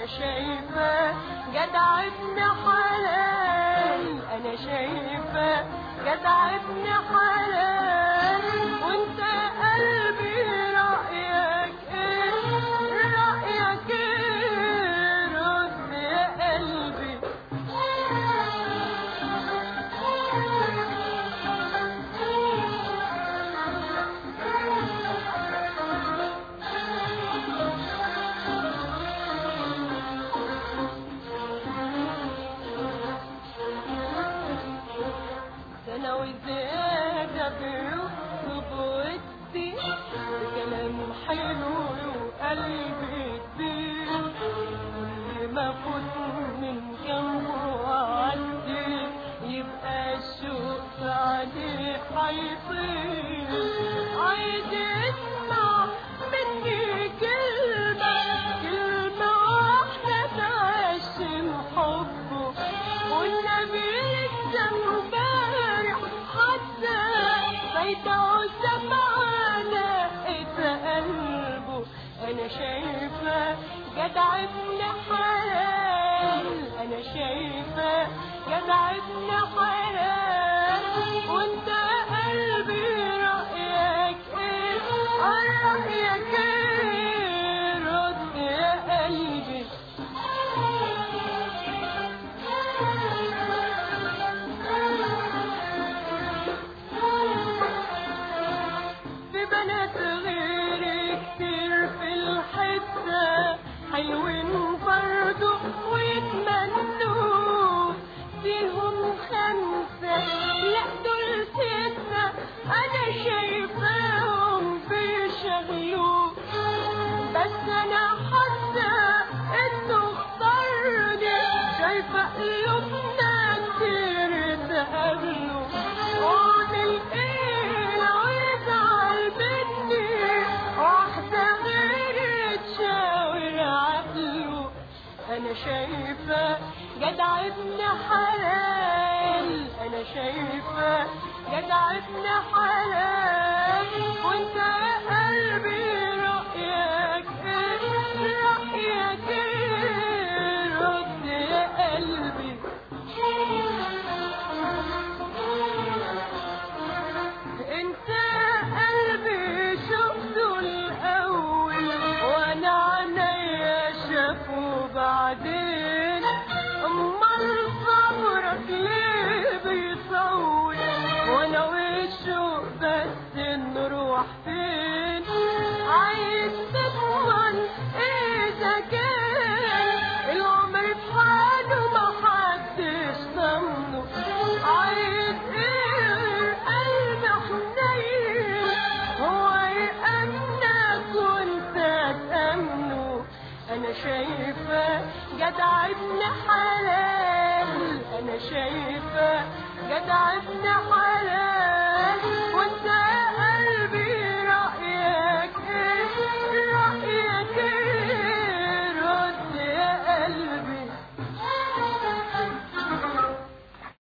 شايفة جدع ابن حلال، أنا شايفة جدع ابن حلال. وانت قلبي رأيك ايه؟ رأيك ايه؟ رد يا قلبي. أنا وزيادة بيطلب ودي بكلام حلو وقلبي كبير، كل ما أفوت من جنبه وأعدي يبقى الشوق عليه حيطير. عايز يسمع مني كلمة واحدة تعشم حبه، والنبي لسه امبارح حتى فايته سمعانة قلبه. أنا شايفة جدع ابن حلال، أنا شايفة جدع ابن حلال. وانت قلبي رأيك ايه؟ رأيك ايه؟ رد يا قلبي. في بنات غيري كتير في الحتة حلوين برضو ويتمنوا، فيهم 5 لا دول 6 أنا شايفاهم بيشغلوا. بس أنا حاسة إنه اختارني، شايفة قلوبنا كتير اتقابلوا. وأعمل إيه لو يزعل مني واحدة غيري تشاور عقله؟ أنا شايفة جدع ابن حلال، أنا شايفة جدع ابن حلال. وانت قلبي رأيك ايه؟ رأيك ايه؟ رد يا قلبي. انت قلبي شفته الأول وانا عينيا شافه بعدين، امال صبرك ليه بيطول وانا والشوق بس نروح فين؟ عايز تضمن اذا كان العمر بحاله ما حدش ضمنه. عايز ايه قلب حنين هو يأمنك وانت تأمنه؟ أنا شايفة جدع ابن حلال، أنا شايفة جدع ابن حلال.